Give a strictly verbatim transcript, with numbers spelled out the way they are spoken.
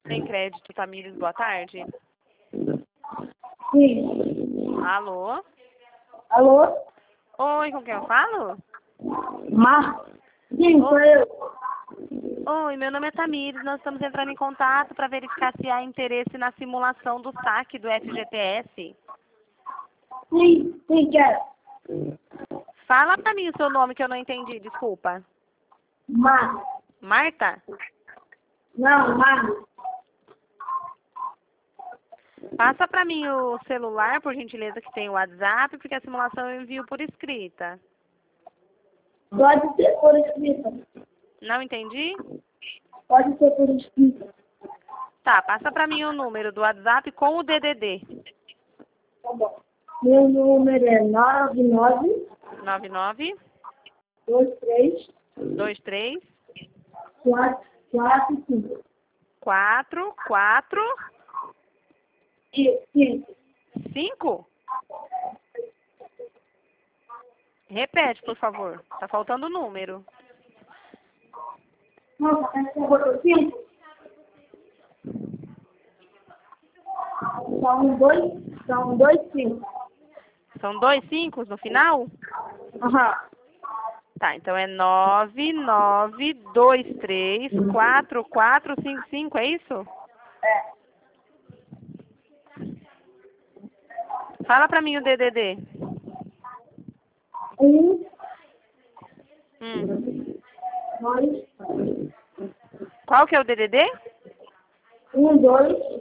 Tem crédito, Tamires, boa tarde. Sim. Alô? Alô? Oi, com quem eu falo? Mar... Sim, sou Oi. eu. Oi, meu nome é Tamires, nós estamos entrando em contato para verificar se há interesse na simulação do saque do F G T S. Sim, sim, quero. Fala pra mim o seu nome que eu não entendi, desculpa. Mar... Marta? Não, Mar... Passa pra mim o celular, por gentileza, que tem o WhatsApp, porque a simulação eu envio por escrita. Pode ser por escrito. Não entendi? Pode ser por escrito. Tá, passa pra mim o número do WhatsApp com o D D D. Tá bom. Meu número é nove nove nove nove dois três dois três quatro quatro cinco. quatro quatro E cinco. cinco. Repete, por favor. Tá faltando o número. Nossa, você botou cinco? São dois, são dois cinco. São dois cinco no final? Aham. Tá, então é nove nove dois três quatro quatro cinco cinco, é isso? É. Fala pra mim o D D D. Um, Hum. dois, Qual que é o D D D? um, dois,